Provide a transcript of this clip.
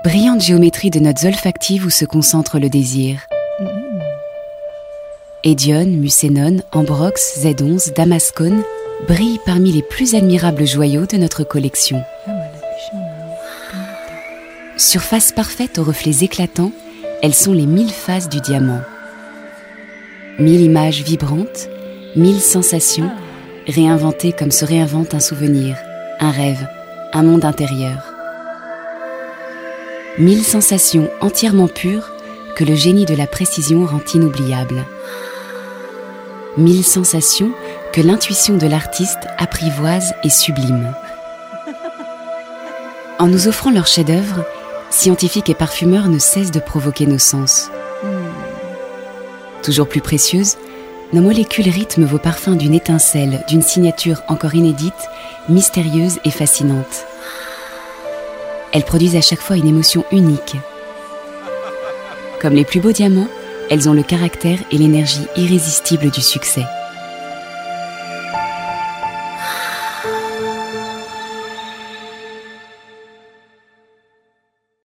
brillante géométrie de notes olfactives où se concentre le désir. Hédione, Mucénone, Ambrox, Z11, Damascone brillent parmi les plus admirables joyaux de notre collection. Surface parfaite aux reflets éclatants, elles sont les 1000 faces du diamant. 1000 images vibrantes, 1000 sensations, réinventées comme se réinvente un souvenir, un rêve, un monde intérieur. 1000 sensations entièrement pures que le génie de la précision rend inoubliables. 1000 sensations que l'intuition de l'artiste apprivoise et sublime. En nous offrant leurs chefs-d'œuvre, scientifiques et parfumeurs ne cessent de provoquer nos sens. Toujours plus précieuses, nos molécules rythment vos parfums d'une étincelle, d'une signature encore inédite, mystérieuse et fascinante. Elles produisent à chaque fois une émotion unique. Comme les plus beaux diamants, elles ont le caractère et l'énergie irrésistible du succès.